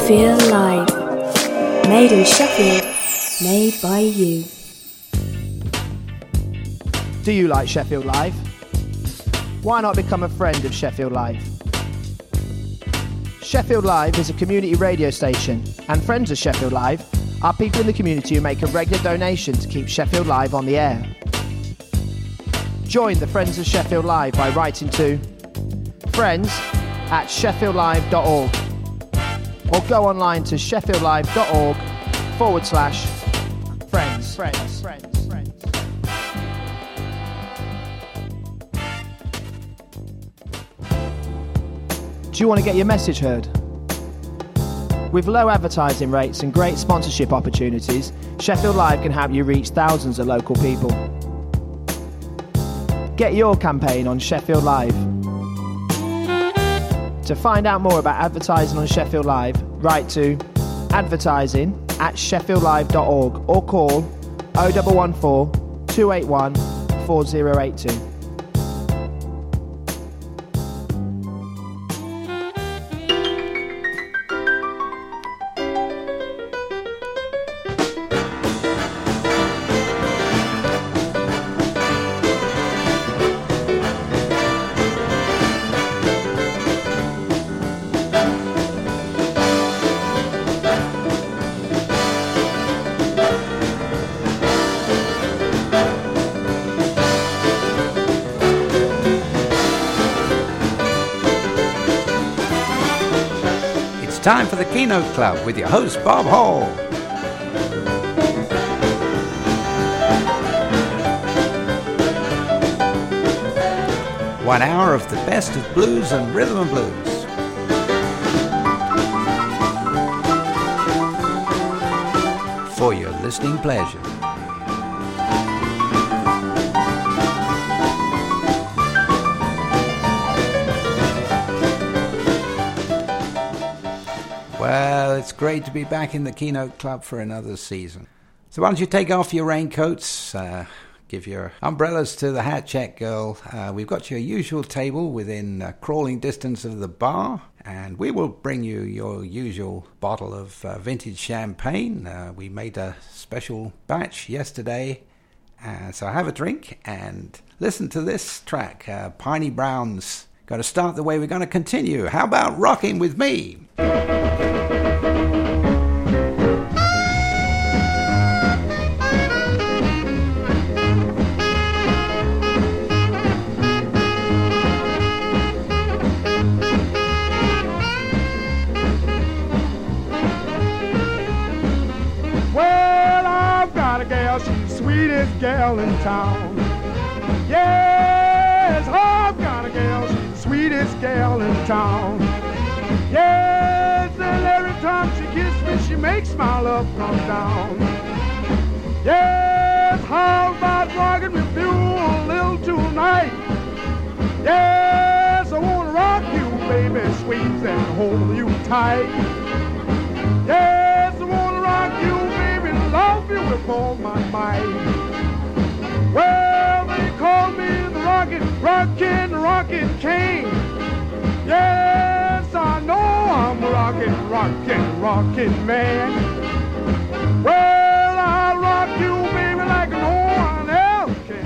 Sheffield Live. Made in Sheffield, made by you. Do you like Sheffield Live? Why not become a friend of Sheffield Live? Sheffield Live is a community radio station, and friends of Sheffield Live are people in the community who make a regular donation to keep Sheffield Live on the air. Join the Friends of Sheffield Live by writing to friends@sheffieldlive.org or go online to sheffieldlive.org/friends. Do you want to get your message heard? With low advertising rates and great sponsorship opportunities, Sheffield Live can help you reach thousands of local people. Get your campaign on Sheffield Live. To find out more about advertising on Sheffield Live, write to advertising@sheffieldlive.org or call 0114 281 4082. Time for the Keynote Club with your host, Bob Hall. One hour of the best of blues and rhythm and blues. For your listening pleasure. Well, it's great to be back in the Keynote Club for another season. So why don't you take off your raincoats, give your umbrellas to the hat check girl. We've got your usual table within crawling distance of the bar, and we will bring you your usual bottle of vintage champagne. We made a special batch yesterday, so have a drink and listen to this track. Piney Brown's going to start the way we're going to continue. How about Rocking With Me? Sweetest gal in town. Yes, I've got a gal, she's the sweetest gal in town. Yes, and every time she kisses me, she makes my love come down. Yes, how about rocking with you a little tonight? Yes, I wanna rock you, baby, squeeze and hold you tight. Yes, I wanna rock you, baby, love you with all my might. Well, they call me the rockin' king. Yes, I know I'm a rockin' man. Well, I'll rock you, baby, like no one else can.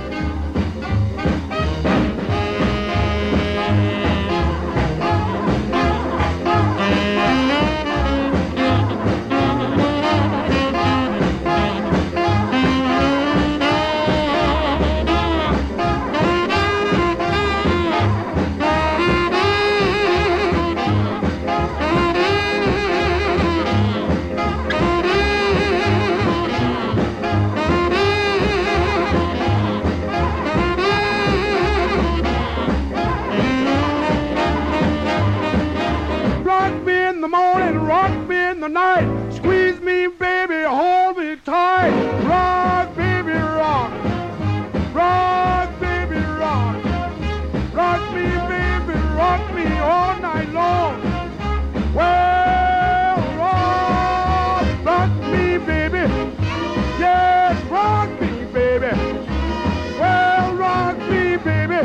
Night, squeeze me, baby, hold me tight. Rock, baby, rock. Rock, baby, rock. Rock me, baby, rock me all night long. Well, rock me, baby. Yes, rock me, baby. Well, rock me, baby.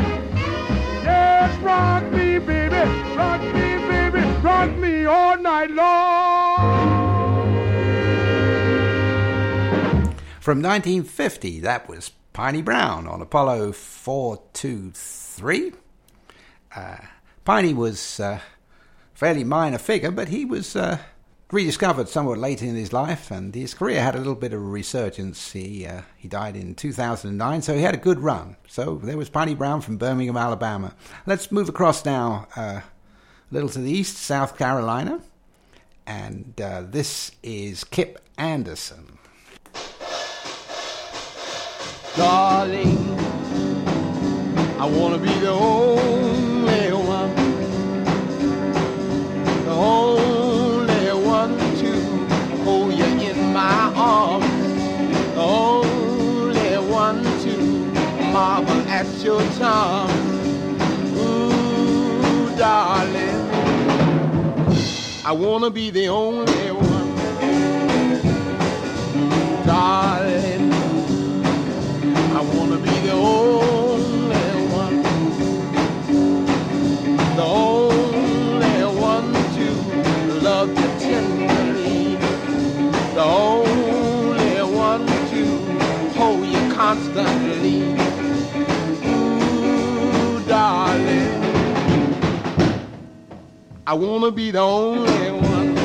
Yes, rock me, baby. Rock me, baby. Rock me all night long. From 1950, that was Piney Brown on Apollo 423. Piney was a fairly minor figure, but he was rediscovered somewhat late in his life, and his career had a little bit of a resurgence. He died in 2009, so he had a good run. So there was Piney Brown from Birmingham, Alabama. Let's move across now a little to the east, South Carolina, and this is Kip Anderson. Darling, I wanna be the only one, the only one to hold you in my arms, the only one to marvel at your charm. Ooh, darling, I wanna be the only one, darling. I wanna be the only one, the only one to love you tenderly, the only one to hold you constantly. Ooh, darling, I wanna be the only one.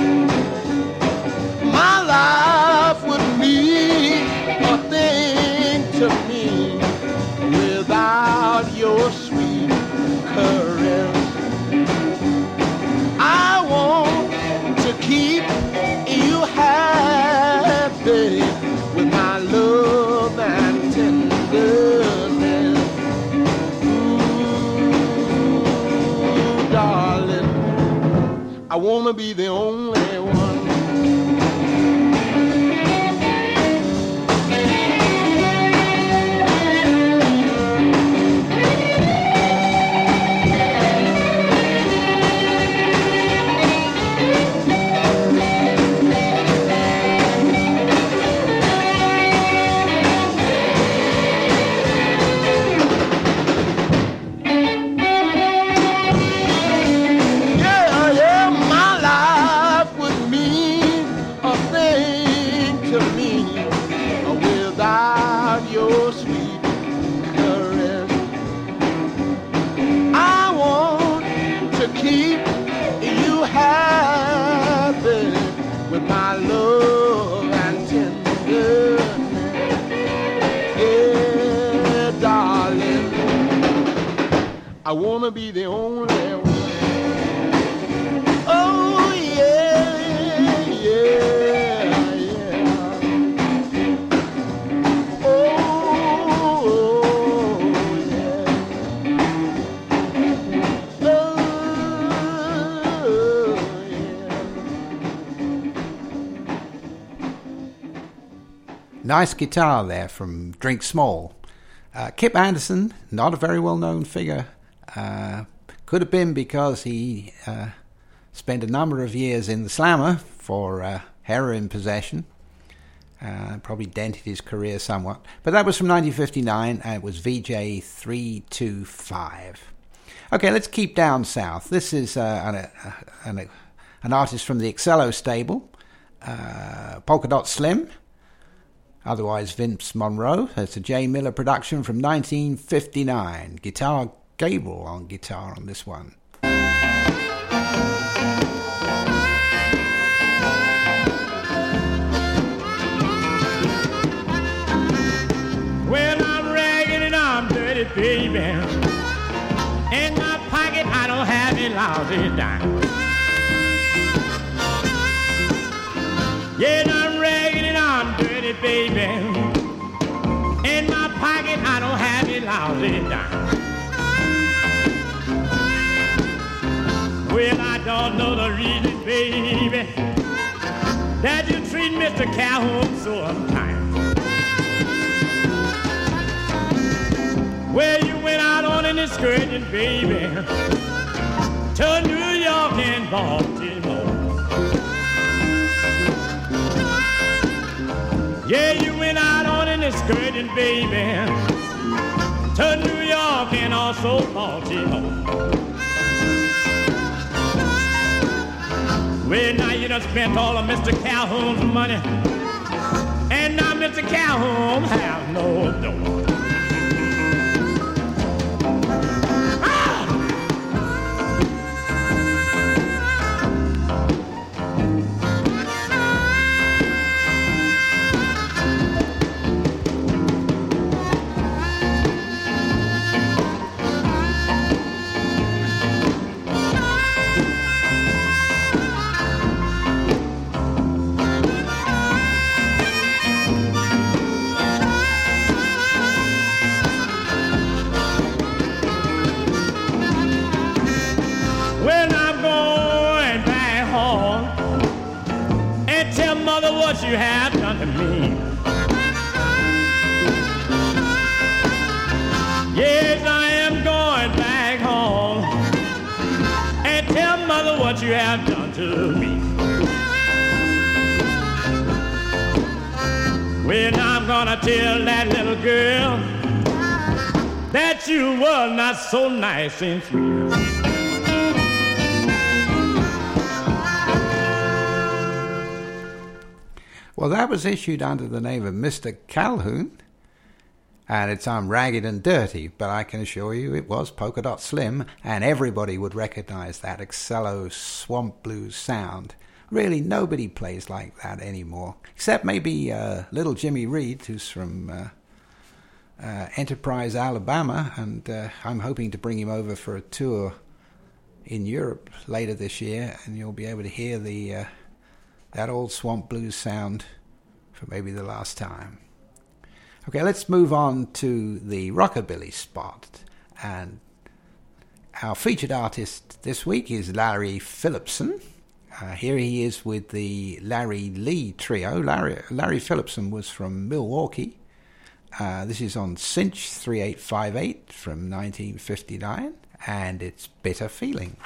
My life would be a thing to me without your sweet caress. I want to keep you happy with my love and tenderness. Ooh, darling, I want to be the only one. I wanna be the only one. Oh yeah, yeah, yeah. Oh yeah. Oh yeah. Nice guitar there from Drink Small. Kip Anderson, not a very well-known figure. Could have been because he spent a number of years in the slammer for heroin possession. Probably dented his career somewhat. But that was from 1959, and it was VJ 325. Okay, let's keep down south. This is an artist from the Excello stable, Polka Dot Slim, otherwise Vince Monroe. It's a J. Miller production from 1959. Guitar Gabriel on guitar on this one. Well, I'm ragged and I'm dirty, baby. In my pocket I don't have a lousy dime. Yeah, I'm ragged and I'm dirty, baby. In my pocket I don't have a lousy dime. Well, I don't know the reason, baby, that you treat Mr. Calhoun so unkind. Well, you went out on an excursion, baby, to New York and Baltimore. Yeah, you went out on an excursion, baby, to New York and also Baltimore. Well, now you done spent all of Mr. Calhoun's money, and now Mr. Mr. Calhoun have no door. What you have done to me. Yes, I am going back home and tell mother what you have done to me. Well, I'm gonna tell that little girl that you were not so nice and sweet. Well, that was issued under the name of Mr. Calhoun, and it's I'm Ragged and Dirty, but I can assure you it was Polka Dot Slim, and everybody would recognize that Excello swamp blues sound. Really, nobody plays like that anymore, except maybe little Jimmy Reed, who's from Enterprise, Alabama, and I'm hoping to bring him over for a tour in Europe later this year, and you'll be able to hear the that old swamp blues sound for maybe the last time. Okay, let's move on to the rockabilly spot. And our featured artist this week is Larry Phillipson. Here he is with the Larry Lee Trio. Larry Phillipson was from Milwaukee. This is on Cinch 3858 from 1959, and it's Bitter Feeling.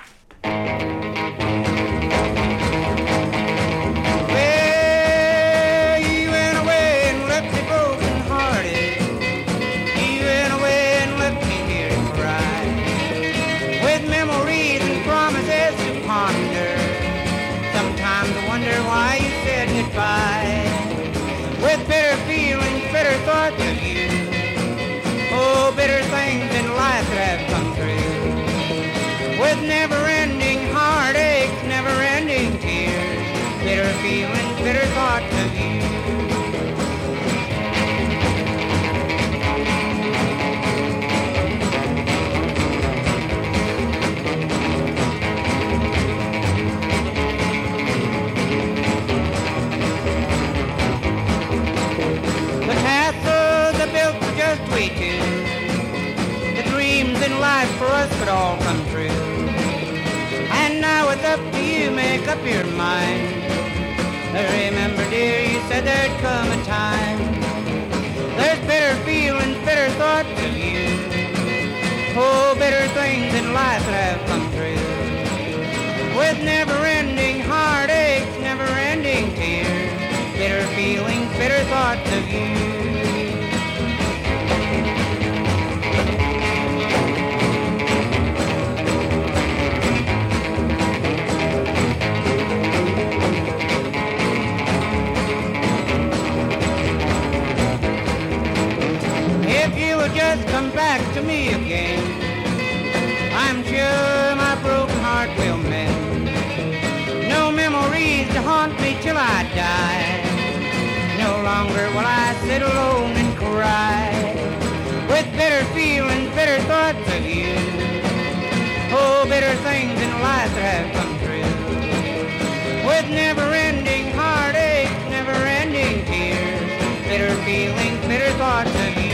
With bitter feelings, bitter thoughts of you. Oh, bitter things in life that have come true. With never-ending heartaches, never-ending tears. Bitter feelings, bitter thoughts of you. We two. The dreams in life for us could all come true. And now it's up to you, make up your mind. Remember, dear, you said there'd come a time. There's bitter feelings, bitter thoughts of you. Oh, bitter things in life that have come true. With never-ending heartaches, never-ending tears. Bitter feelings, bitter thoughts of you. Just come back to me again. I'm sure my broken heart will mend. No memories to haunt me till I die. No longer will I sit alone and cry. With bitter feelings, bitter thoughts of you. Oh, bitter things in life that have come true. With never-ending heartaches, never-ending tears. Bitter feelings, bitter thoughts of you.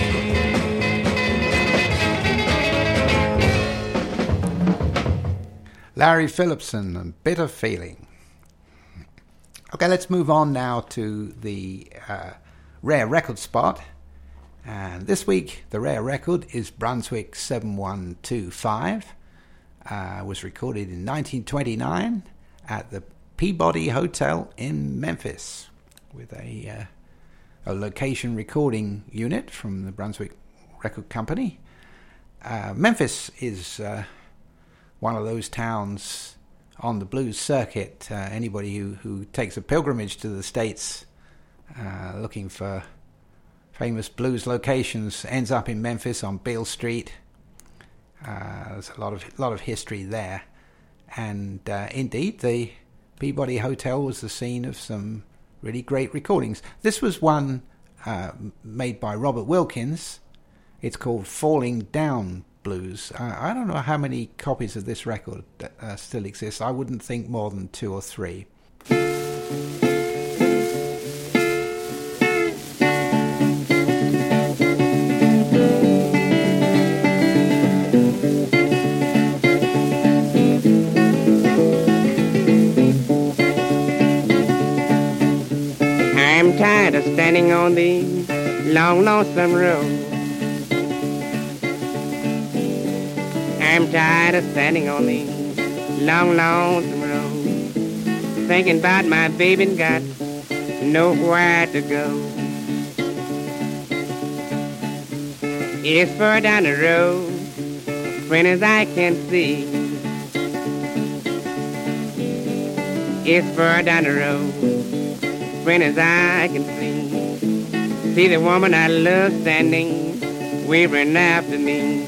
Larry Phillipson and Bitter Feeling. Okay, let's move on now to the rare record spot. And this week, the rare record is Brunswick 7125. Was recorded in 1929 at the Peabody Hotel in Memphis with a location recording unit from the Brunswick Record Company. Memphis is one of those towns on the blues circuit. Anybody who takes a pilgrimage to the States looking for famous blues locations, ends up in Memphis on Beale Street. There's a lot of history there. And indeed, the Peabody Hotel was the scene of some really great recordings. This was one made by Robert Wilkins. It's called Falling Down Blues. I don't know how many copies of this record still exist. I wouldn't think more than 2 or 3. I'm tired of standing on the long, lonesome road. I'm tired of standing on the long, lonesome road, thinking about my baby and got nowhere to go. It's far down the road, friend, as I can see. It's far down the road, friend, as I can see. See the woman I love standing, wavering after me.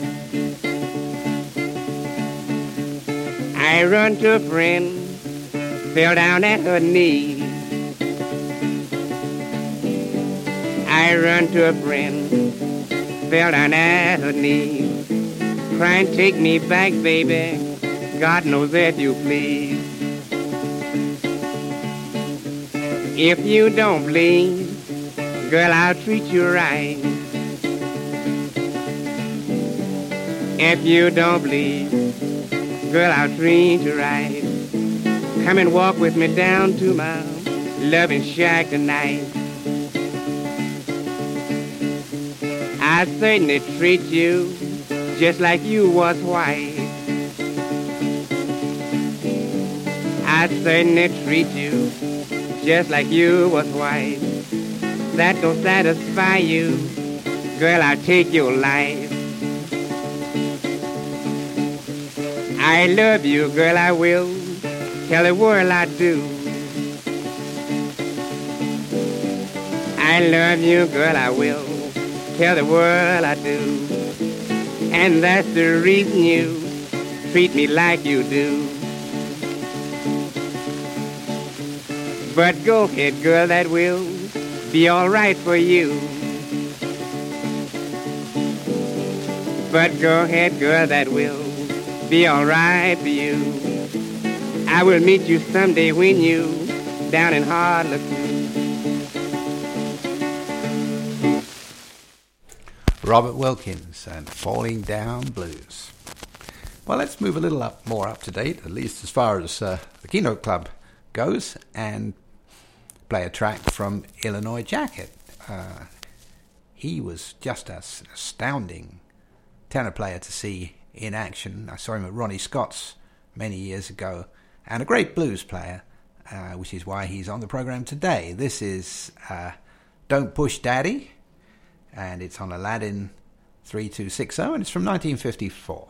I run to a friend, fell down at her knees. I run to a friend, fell down at her knees, crying, take me back, baby, God knows that you please. If you don't believe, girl, I'll treat you right. If you don't believe, girl, I'll treat you right. Come and walk with me down to my loving shack tonight. I certainly treat you just like you was white. I certainly treat you just like you was white. That don't satisfy you, girl, I'll take your life. I love you, girl, I will tell the world I do. I love you, girl, I will tell the world I do. And that's the reason you treat me like you do. But go ahead, girl, that will be all right for you. But go ahead, girl, that will be all right for you. I will meet you someday when you down in Harlequin. Robert Wilkins and Falling Down Blues. Well, let's move a little more up to date, at least as far as the Keynote Club goes, and play a track from Illinois Jacket. He was just an astounding tenor player to see in action. I saw him at Ronnie Scott's many years ago, and a great blues player, which is why he's on the program today. This is Don't Push Daddy, and it's on Aladdin 3260, and it's from 1954.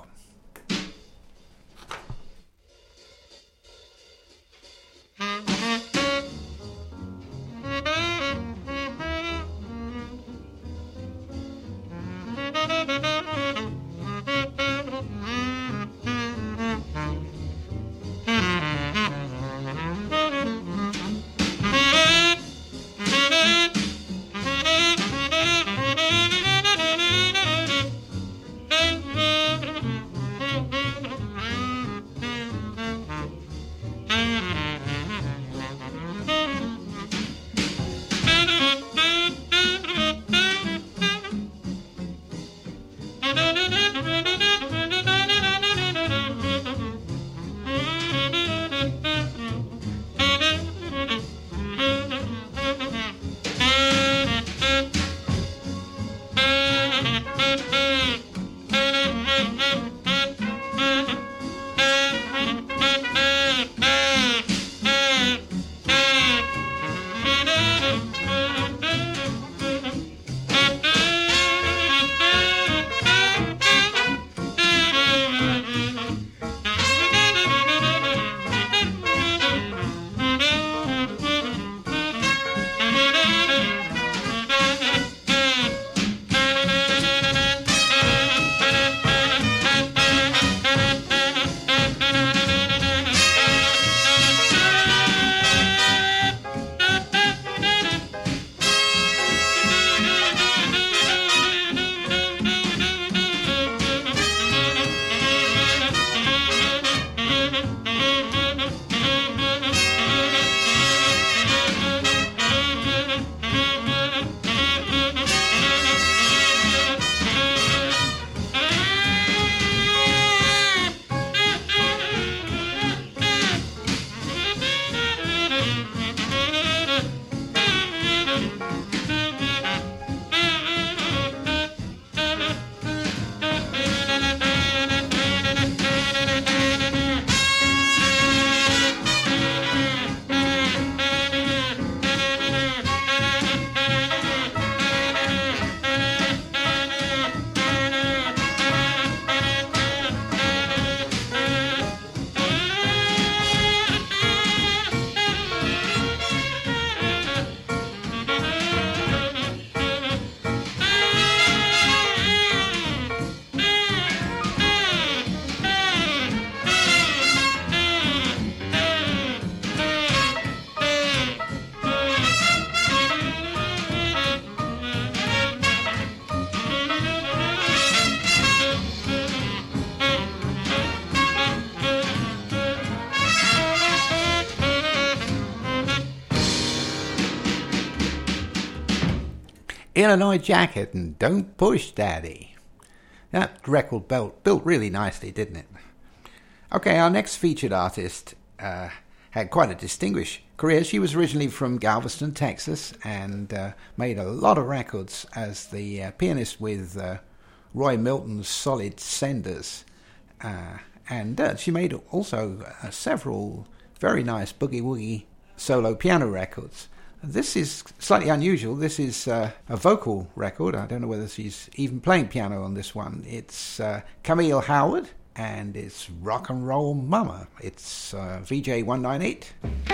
Illinois Jacket and Don't Push Daddy. That record built really nicely, didn't it? Okay, our next featured artist had quite a distinguished career. She was originally from Galveston, Texas, and made a lot of records as the pianist with Roy Milton's Solid Senders. And she made also several very nice boogie-woogie solo piano records. This is slightly unusual. This is a vocal record. I don't know whether she's even playing piano on this one. It's Camille Howard, and it's Rock and Roll Mama. It's VJ 198.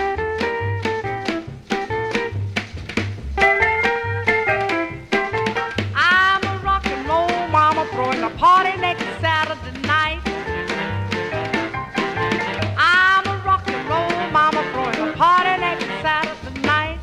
I'm a rock and roll mama throwing a party next Saturday night. I'm a rock and roll mama throwing a party next Saturday night.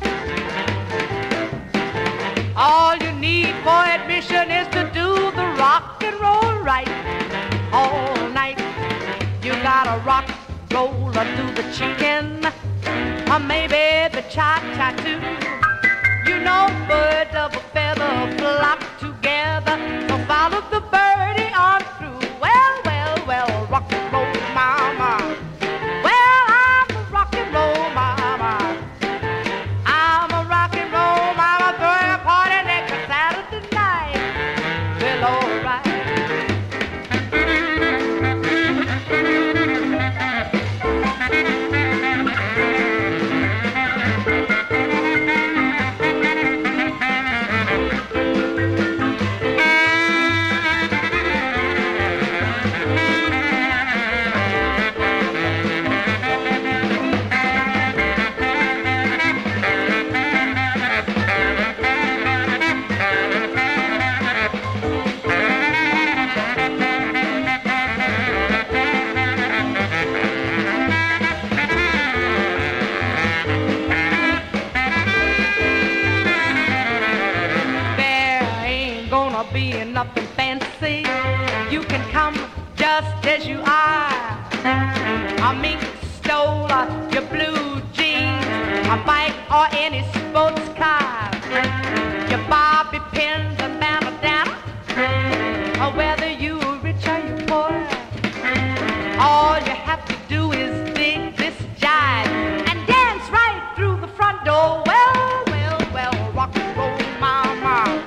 All you need for admission is to do the rock and roll right all night. You gotta rock, roll, or do the chicken, or maybe the cha-cha too. You know birds of a feather flock together, so follow the birdie on through. Well, well, well, rock and roll mama. Well, I'm a rock and roll mama. I'm a rock and roll mama throwing a party next Saturday night. Well, all right. Nothing fancy. You can come just as you are. A mink stole your blue jeans, a bike or any sports car, your bobby pins and bandana, or whether you rich or you poor. All you have to do is dig this jive and dance right through the front door. Well, well, well, rock and roll mama.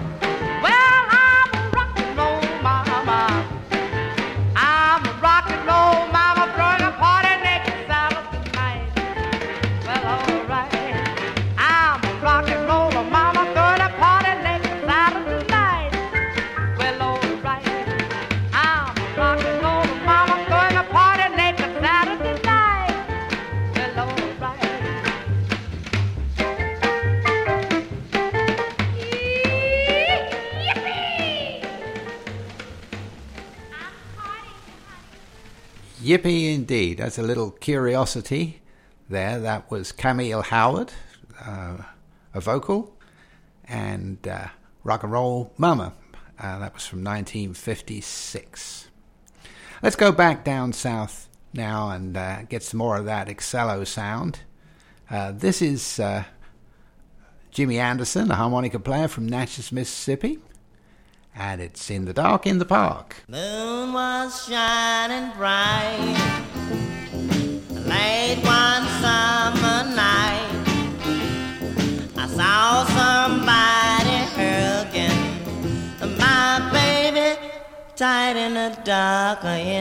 Yippee indeed. That's a little curiosity there. That was Camille Howard, a vocal, and Rock and Roll Mama. That was from 1956. Let's go back down south now and get some more of that Excello sound. This is Jimmy Anderson, a harmonica player from Natchez, Mississippi. And it's In the Dark in the Park. Moon was shining bright late one summer night. I saw somebody hugging my baby tight in the dark,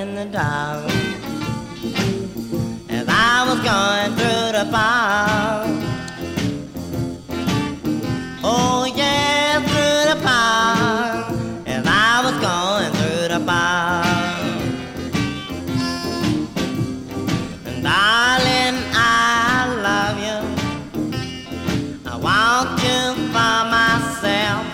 as I was going through the park. Oh yeah, through the park. I was going through the park, and darling, I love you. I want you for myself.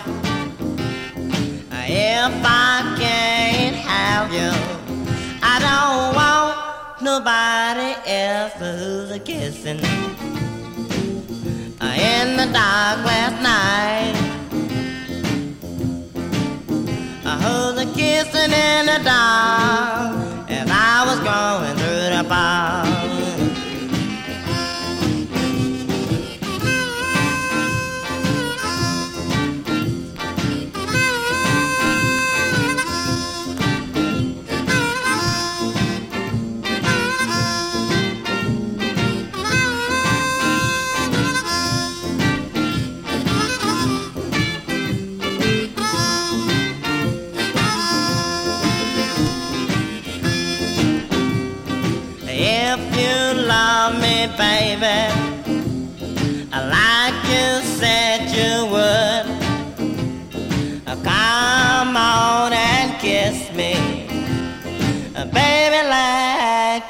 If I can't have you, I don't want nobody else who's a kissing in the dark last night. Who's a kissing in the dark as I was going through the park.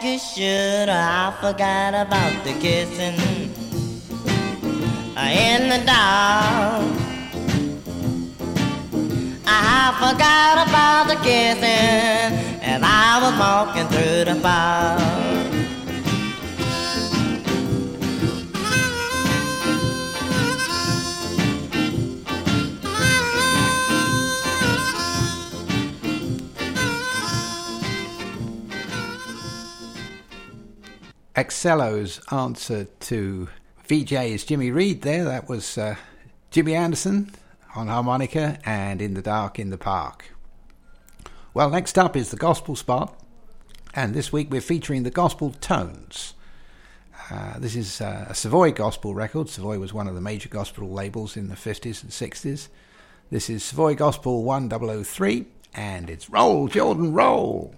you should. I forgot about the kissing in the dark. I forgot about the kissing as I was walking through the park. Excello's answer to VJ's Jimmy Reed there. That was Jimmy Anderson on harmonica and In the Dark in the Park. Well, next up is the Gospel Spot, and this week we're featuring the Gospel Tones. This is a Savoy gospel record. Savoy was one of the major gospel labels in the 50s and 60s. This is Savoy Gospel 1003, and it's Roll, Jordan, Roll!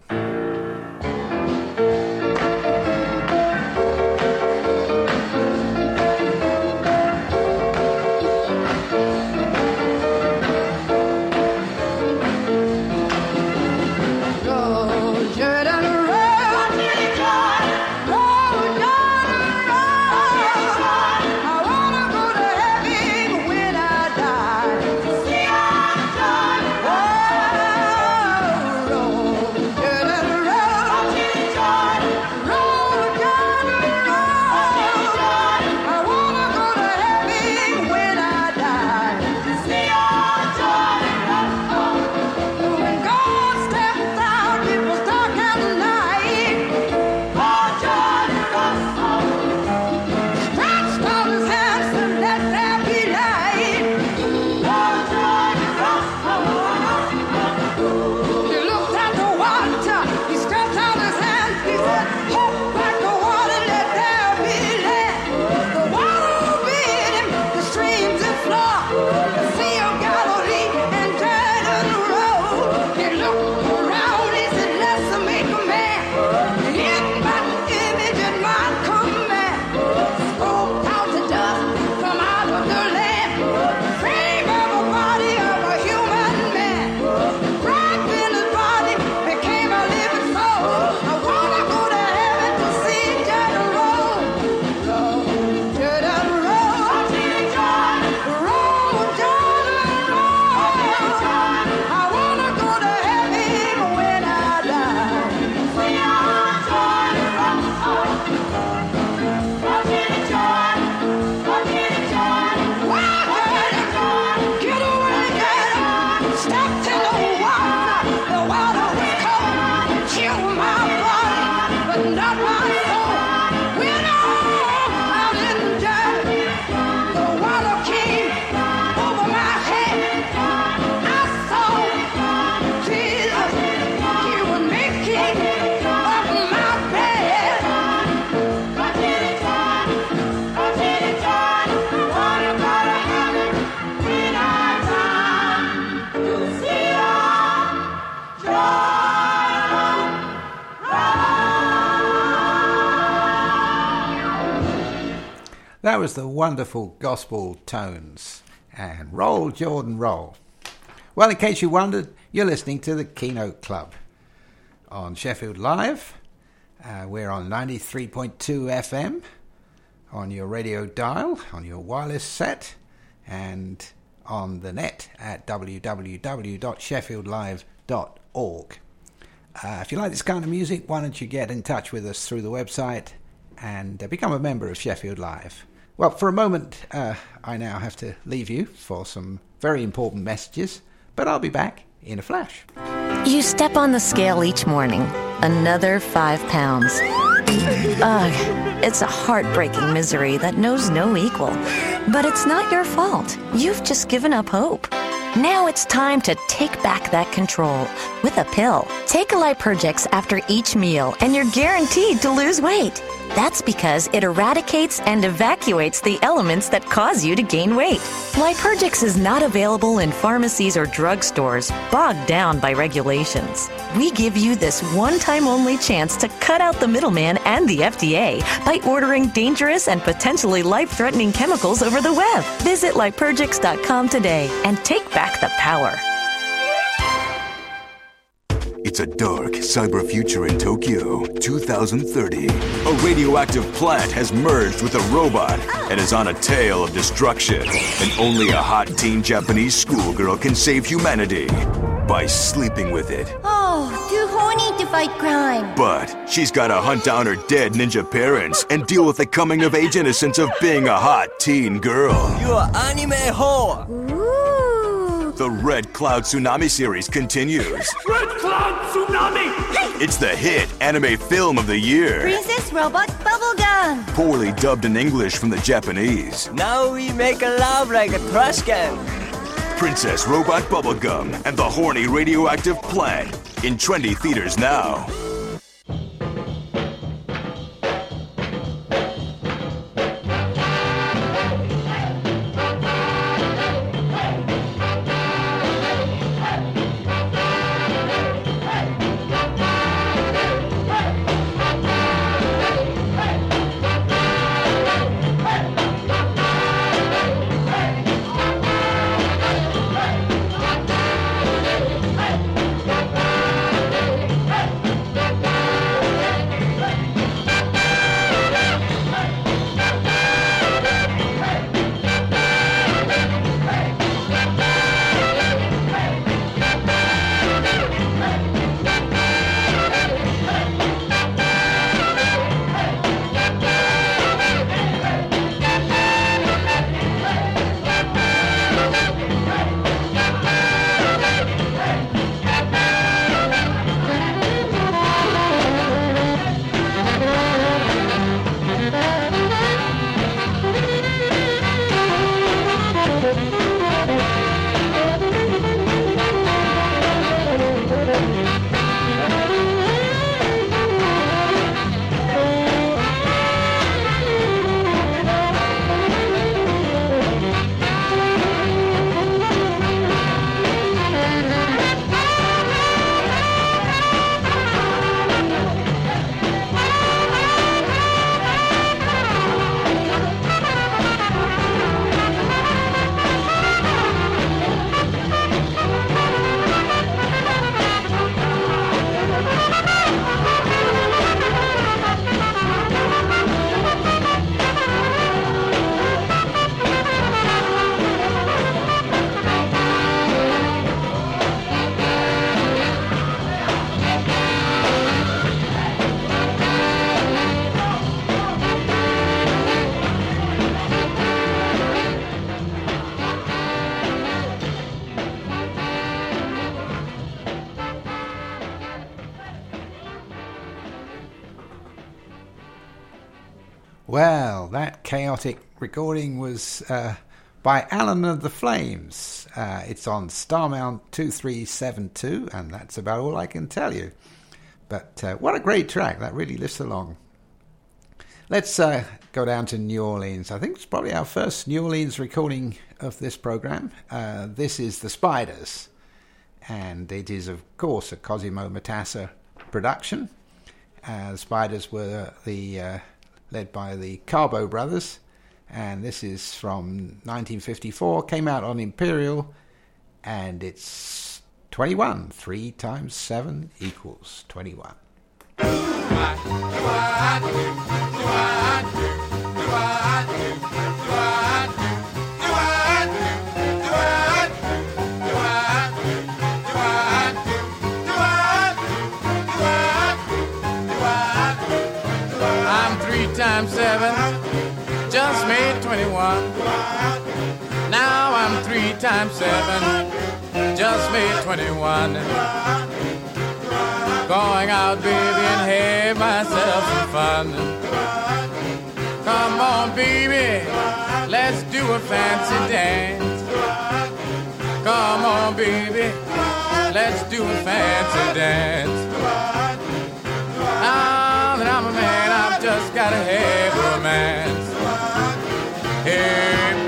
That was the wonderful Gospel Tones and Roll, Jordan, Roll. Well, in case you wondered, you're listening to the Keynote Club on Sheffield Live. We're on 93.2 FM on your radio dial, on your wireless set, and on the net at www.sheffieldlive.org. If you like this kind of music, why don't you get in touch with us through the website and become a member of Sheffield Live. Well, for a moment, I now have to leave you for some very important messages, but I'll be back in a flash. You step on the scale each morning, another 5 pounds. Ugh, it's a heartbreaking misery that knows no equal. But it's not your fault. You've just given up hope. Now it's time to take back that control with a pill. Take a Lipergix after each meal and you're guaranteed to lose weight. That's because it eradicates and evacuates the elements that cause you to gain weight. Lipergix is not available in pharmacies or drugstores, bogged down by regulations. We give you this one-time only chance to cut out the middleman and the FDA by ordering dangerous and potentially life-threatening chemicals over the web. Visit Lipergix.com today and take back the power. It's a dark cyber future in Tokyo, 2030. A radioactive plant has merged with a robot and is on a tale of destruction. And only a hot teen Japanese schoolgirl can save humanity by sleeping with it. Oh, too horny to fight crime. But she's gotta hunt down her dead ninja parents and deal with the coming-of-age innocence of being a hot teen girl. You're an anime whore. Ooh. The Red Cloud Tsunami series continues. Red Cloud Tsunami! It's the hit anime film of the year. Princess Robot Bubblegum. Poorly dubbed in English from the Japanese. Now we make love like a trash can. Princess Robot Bubblegum and the Horny Radioactive Plant in trendy theaters now. Well, that chaotic recording was by Alan of the Flames. It's on Starmount 2372, and that's about all I can tell you. But what a great track. That really lifts along. Let's go down to New Orleans. I think it's probably our first New Orleans recording of this program. This is The Spiders, and it is, of course, a Cosimo Matassa production. Spiders were led by the Carbo Brothers, and this is from 1954, came out on Imperial, and it's 21. 3 times 7 equals 21. I'm 3 times 7, just made 21. Now I'm 3 times 7, just made 21. Going out, baby, and have myself some fun. Come on, baby, let's do a fancy dance. Come on, baby, let's do a fancy dance. Now that I'm a man, I've just got to have romance. Hey,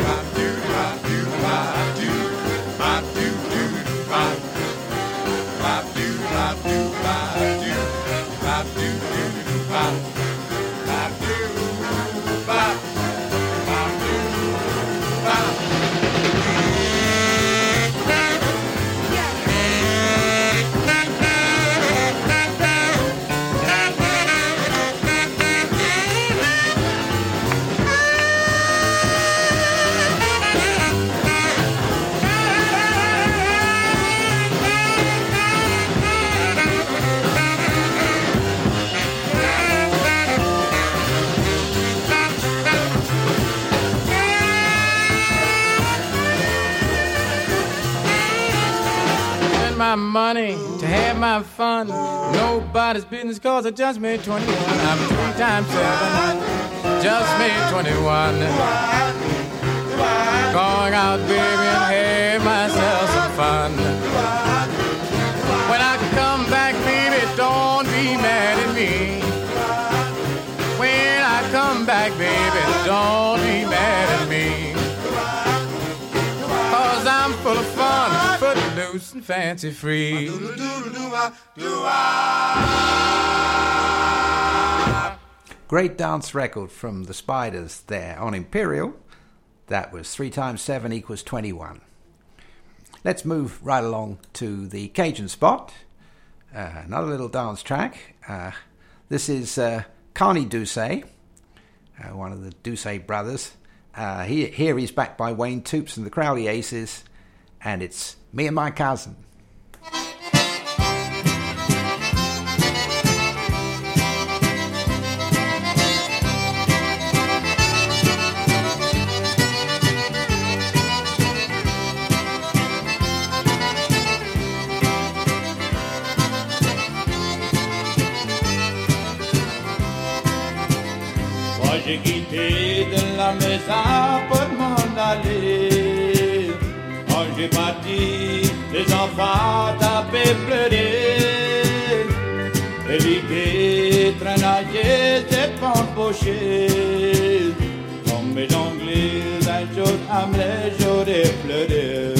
my money, to have my fun. Nobody's business, cause I just made 21. I'm 3 times 7, just made 21. Going out, baby, and have myself some fun. When I come back, baby, don't be mad at me. When I come back, baby, don't be mad at me. Cause I'm full of fun, footloose and fancy free. Great dance record from the Spiders there on Imperial. That was 3 times 7 equals 21. Let's move right along to the Cajun Spot. Another little dance track. This is Carney Doucet, one of the Doucet brothers. Here he's backed by Wayne Toops and the Crowley Aces, and it's Me and My Cousin. J'ai quitté de la maison pour m'en aller. Quand j'ai parti, les enfants tapaient pleurer. Et l'idée traînaillait et empochée. Comme mes anglais, un jour à me j'aurais pleuré.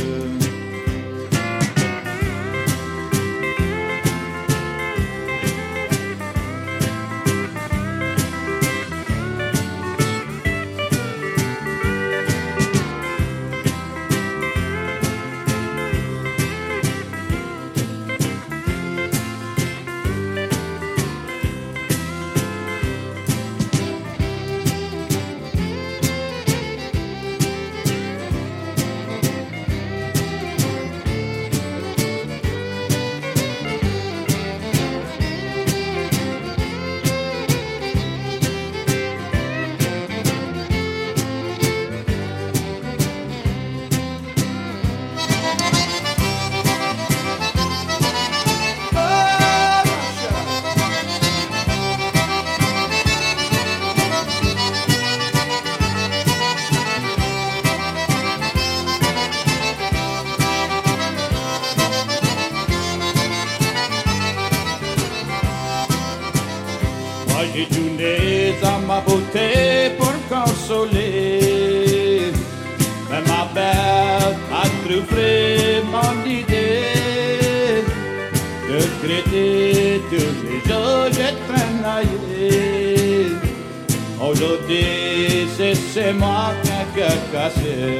J'ai tourné à ma beauté pour consoler. Mais ma belle a trouvé mon idée de traiter tous les jours j'ai traînaillé. Aujourd'hui c'est moi qui ai cœur cassé.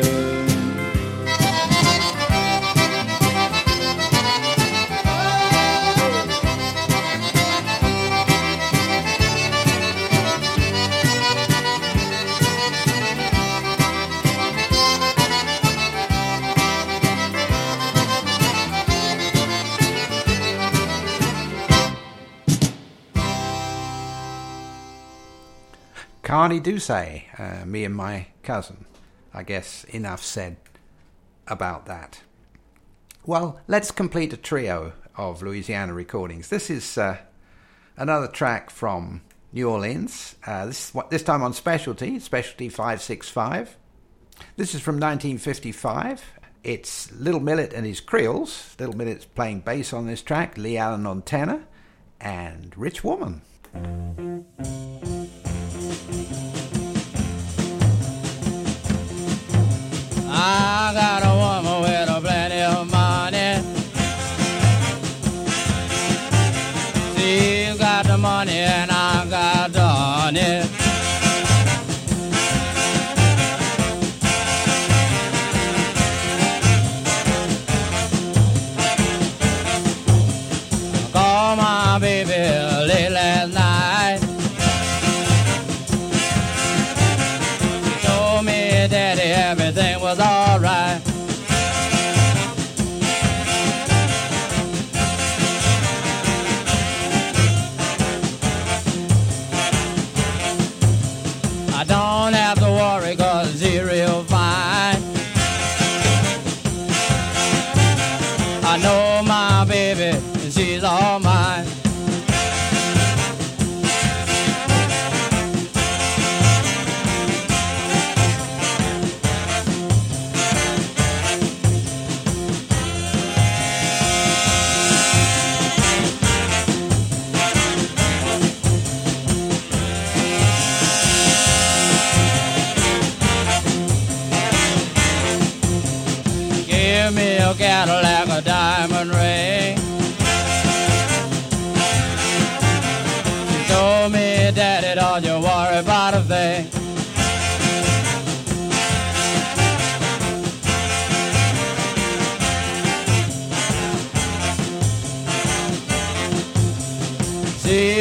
Carney Doucet, Me and My Cousin. I guess enough said about that. Well, let's complete a trio of Louisiana recordings. This is another track from New Orleans, this time on Specialty 565. This is from 1955. It's Little Millet and his Creoles. Little Millet's playing bass on this track, Lee Allen on tenor, and Rich Woman. I got a woman with a plenty of money. She's got the money and I got the honey. I called my baby late last night. She told me, Daddy, everything was all right. I don't have to worry 'cause she's real fine. I know my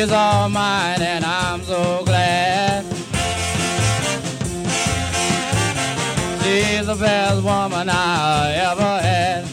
is all mine and I'm so glad. She's the best woman I ever had.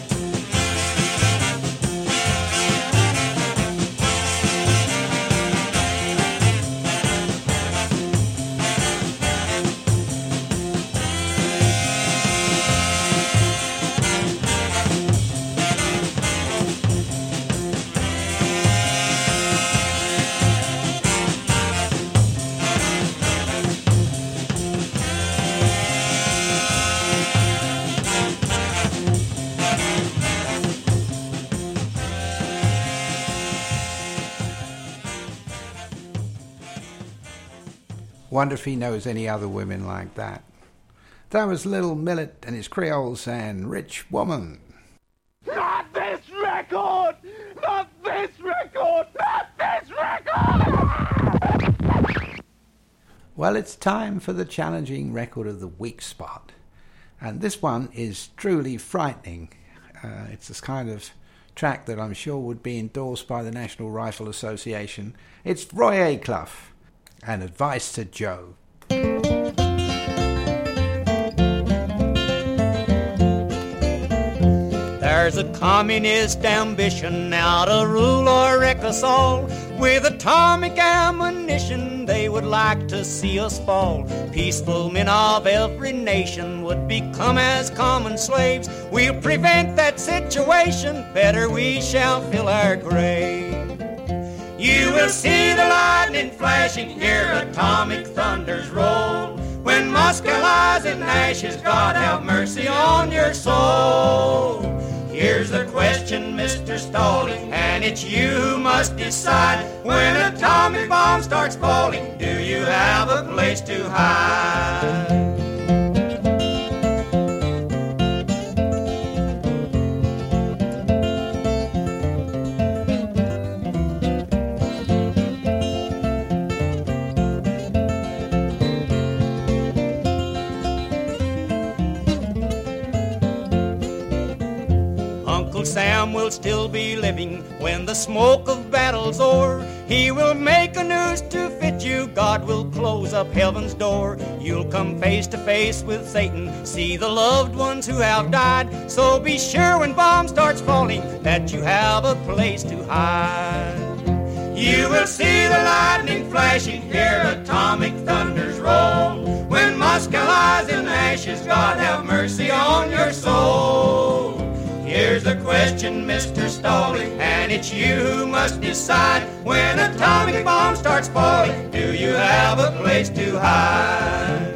Wonder if he knows any other women like that. That was Little Millet and his Creoles and Rich Woman. Not this record! Not this record! Not this record! Well, it's time for the challenging record of the week spot. And this one is truly frightening. It's this kind of track that I'm sure would be endorsed by the National Rifle Association. It's Roy Acuff and Advice to Joe. There's a communist ambition now to rule or wreck us all. With atomic ammunition, they would like to see us fall. Peaceful men of every nation would become as common slaves. We'll prevent that situation, better we shall fill our grave. You will see the lightning flashing, hear atomic thunders roll. When Moscow lies in ashes, God have mercy on your soul. Here's the question, Mr. Stalling, and it's you who must decide. When an atomic bomb starts falling, do you have a place to hide? Sam will still be living when the smoke of battle's o'er. He will make a noose to fit you, God will close up heaven's door. You'll come face to face with Satan, see the loved ones who have died. So be sure when bomb starts falling that you have a place to hide. You will see the lightning flashing, hear atomic thunders roll. When Moscow lies in ashes, God have mercy on your soul. Here's the question, Mr. Stalling, and it's you who must decide. When an atomic bomb starts falling, do you have a place to hide?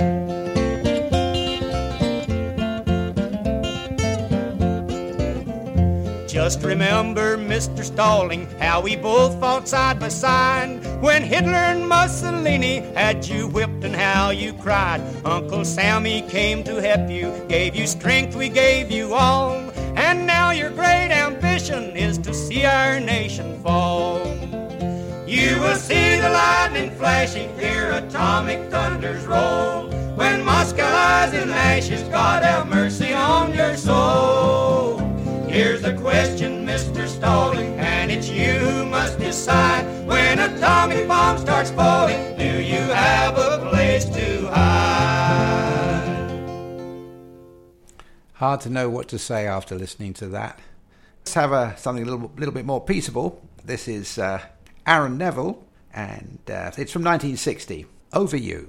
Just remember, Mr. Stalling, how we both fought side by side. When Hitler and Mussolini had you whipped and how you cried. Uncle Sammy came to help you, gave you strength, we gave you all. And now your great ambition is to see our nation fall. You will see the lightning flashing, hear atomic thunders roll. When Moscow lies in ashes, God have mercy on your soul. Here's the question, Mr. Stalling, and it's you who must decide. When an atomic bomb starts falling, do you have a place to hide? Hard to know what to say after listening to that. Let's have something a little bit more peaceable. This is Aaron Neville, and it's from 1960, Over You.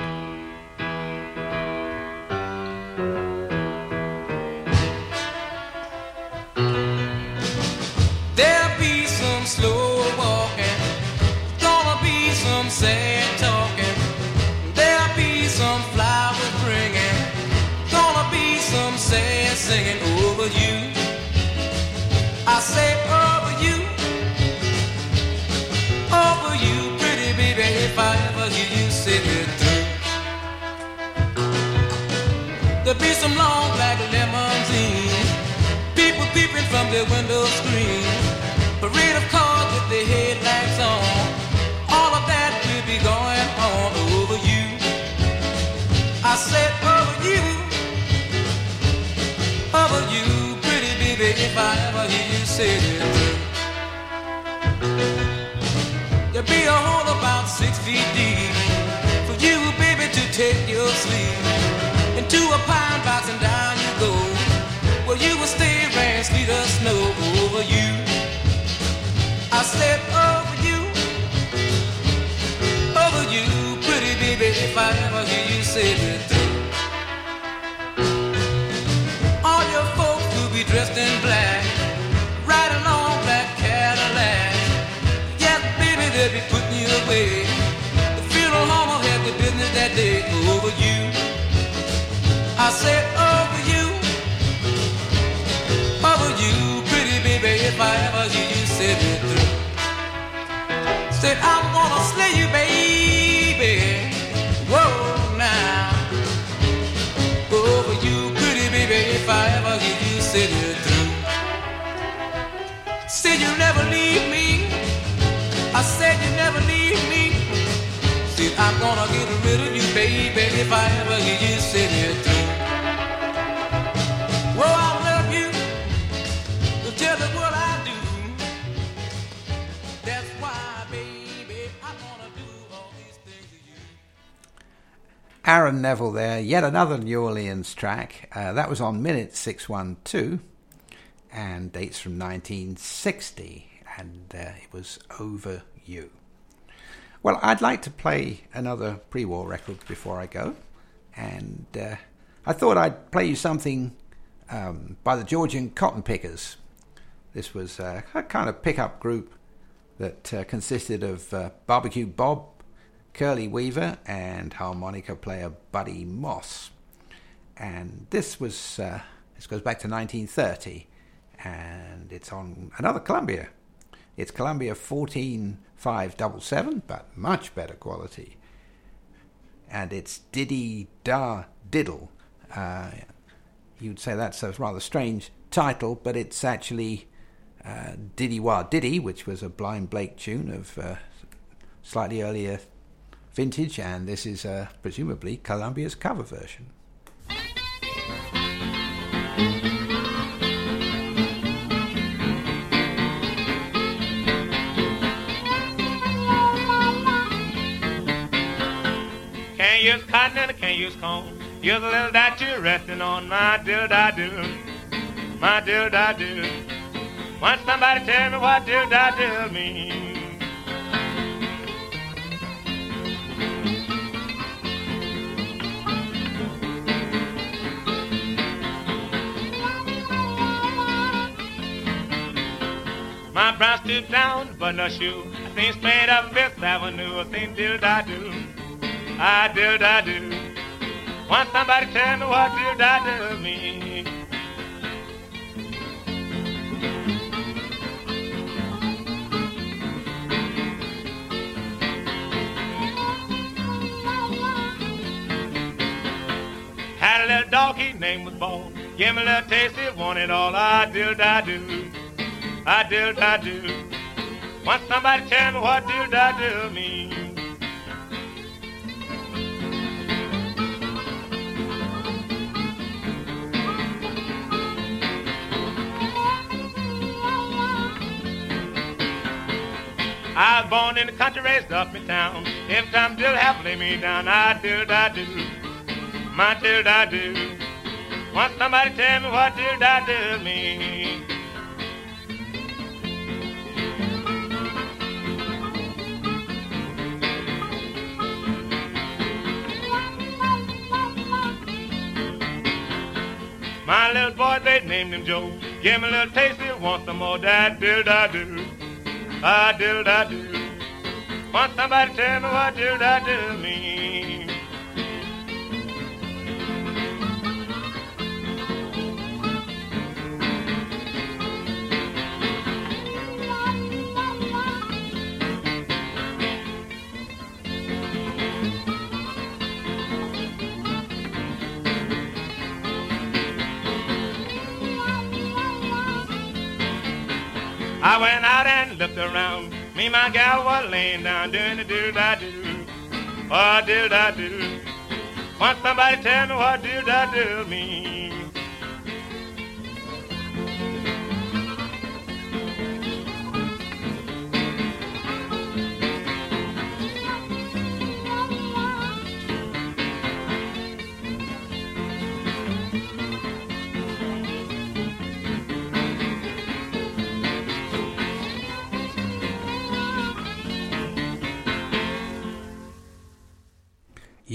There'll be some slow walking, gonna be some sad talking, there'll be some flowers bringing, gonna be some sad singing over you. I say over you, pretty baby, if I ever hear you say it too. There'll be some long black limousines, people peeping from their window screen, parade of cars with their headlights on, all of that will be going on over you. I said over you, pretty baby, if I ever hear you say it. There'll be a hole about 6 feet deep for you, baby, to take your sleep into a pine box and down you go. Well, you will stay rain, sleet, or snow over you. I said over you, pretty baby, if I ever hear you say it through. All your folks will be dressed in black, riding on black Cadillac. Yes, baby, they'll be putting you away. The funeral home will have the business that day over you. I said over you, pretty baby, if I ever hear you say it through. Said I'm gonna slay you, baby. Whoa, now. Over you, pretty baby, if I ever hear you say it through. Said you never leave me. I said you never leave me. Said I'm gonna get rid of you, baby, if I ever hear you say it through. Well, I love you. Don't tell the world I do. That's why, baby, I'm gonna do all these things to you. Aaron Neville there, yet another New Orleans track. That was on minute 612 and dates from 1960, and it was Over You. Well, I'd like to play another pre-war record before I go, and I thought I'd play you something by the Georgian Cotton Pickers. This was a kind of pickup group that consisted of Barbecue Bob, Curly Weaver, and harmonica player Buddy Moss. And this goes back to 1930, and it's on another Columbia. It's Columbia 14577, but much better quality. And it's Diddy Da Diddle. You'd say that's a rather strange title, but it's actually Diddy Wah Diddy, which was a Blind Blake tune of slightly earlier vintage, and this is presumably Columbia's cover version. Can't use cotton and I can't use corn. Use a little that you're resting on my diddle-da-do, my diddle-da-do. Want somebody tell me what diddle-da-do means? My brown stooped down, button a shoe. I seen straight up Fifth Avenue. I seen diddle-da-do, I diddle-da-do. Want somebody tell me what diddle-da-do means? Had a little dog, his name was Bone. Give me a little taste, he wanted all. I diddle-da-do, I diddle-da-do. Want somebody tell me what diddle-da-do means? I was born in the country, raised up in town. Every time diddle have lay me down, I diddle-da-do, my diddle-da-do. Want somebody tell me what diddle-da-do means? My little boy, they named him Joe. Give me a little taste, he wants some more. That diddle-da-do, I diddle-da-do. Want somebody tell me what diddle-da-do means? I went out and looked around. Me and my gal was laying down doing the diddle-da-do, oh, diddle-da-do. Want somebody tell me what diddle-da-do means?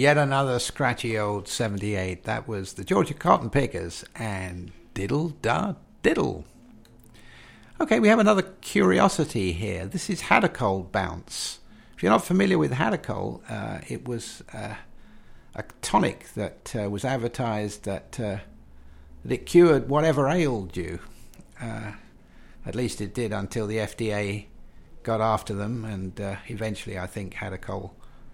Yet another scratchy old 78. That was the Georgia Cotton Pickers and Diddle Da Diddle. Okay, we have another curiosity here. This is Hadacol Bounce. If you're not familiar with Hadacol, it was a tonic that was advertised that it cured whatever ailed you. At least it did until the FDA got after them, and eventually I think Hadacol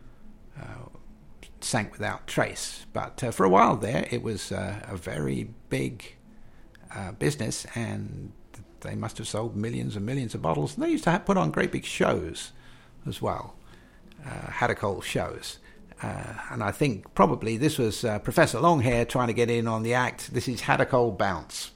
sank without trace. But for a while there, it was a very big business, and they must have sold millions and millions of bottles. And they used to put on great big shows as well, Hadacol shows. And I think probably this was Professor Longhair trying to get in on the act. This is Hadacol Bounce.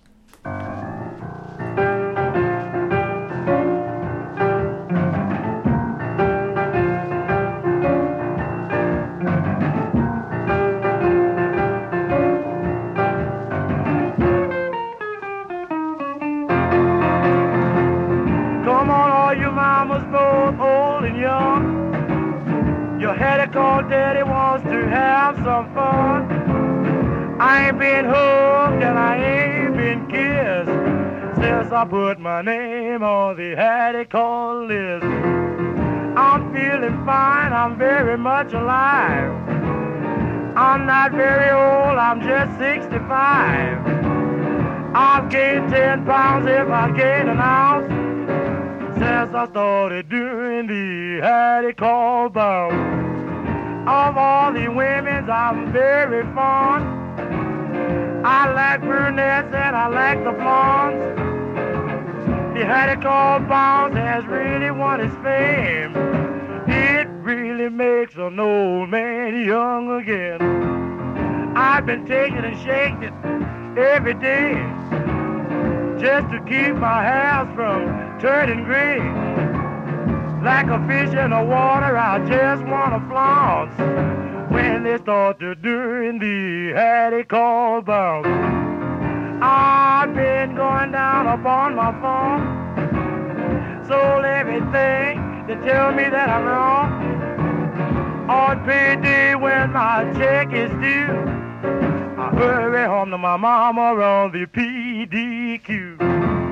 Come on, all you mamas, both old and young. Your Hadacol daddy wants to have some fun. I ain't been hugged and I ain't been kissed since I put my name on the Hadacol list. I'm feeling fine, I'm very much alive. I'm not very old, I'm just 65. I've gained 10 pounds if I gain an ounce since I started doing the Hadacol bounce. Of all the women, I'm very fond. I like brunettes and I like the blondes. The Hadacol bounce has really won its fame. It really makes an old man young again. I've been taking and shaking it every day just to keep my hair from turning gray. Like a fish in the water, I just want to flounce when they start to doing the Hadacol bounce. I've been going down upon my phone, sold everything to tell me that I'm wrong. On payday when my check is due, I hurry home to my mama on the PDQ.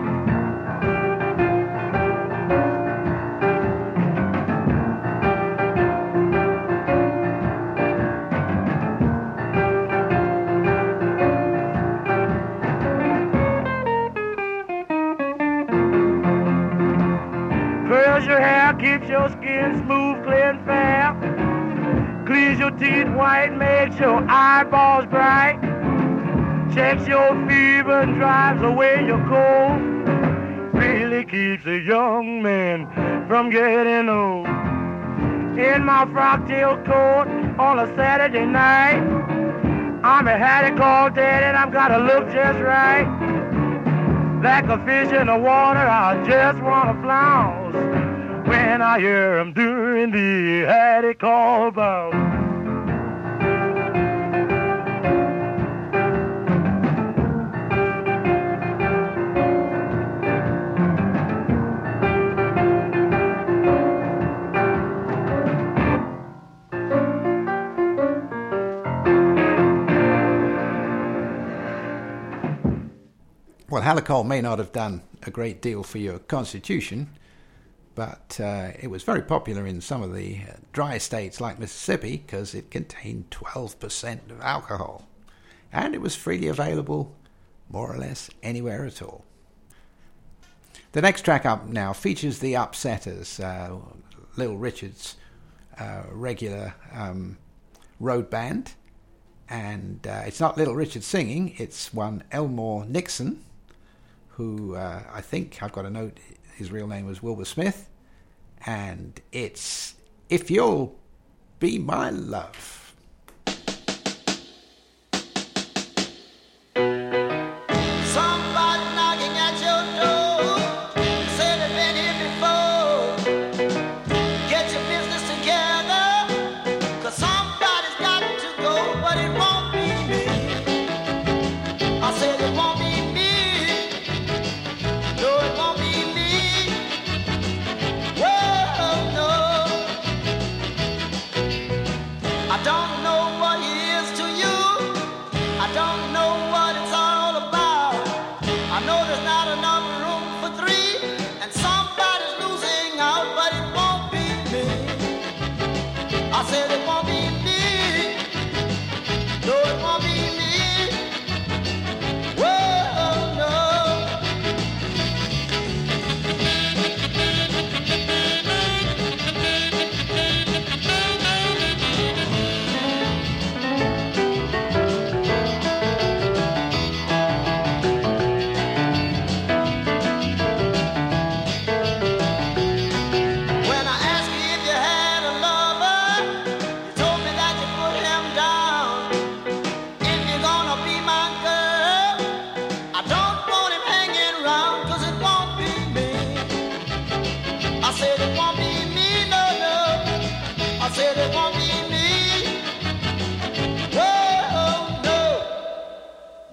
Curls your hair, keeps your skin smooth, clear and fair. Cleans your teeth white, makes your eyeballs bright. Checks your fever and drives away your cold. Really keeps a young man from getting old. In my frock tail coat on a Saturday night, I'm a Hadacol daddy and I've gotta look just right. Like a fish in the water, I just want to flounce when I hear him doing the Hadacol bounce. Well, Hadacol may not have done a great deal for your constitution, but it was very popular in some of the dry states like Mississippi because it contained 12% of alcohol, and it was freely available more or less anywhere at all. The next track up now features the Upsetters, Little Richard's regular road band, and it's not Little Richard singing, it's one Elmore Nixon, who I think I've got a note, his real name was Wilbur Smith, and it's If You'll Be My Love.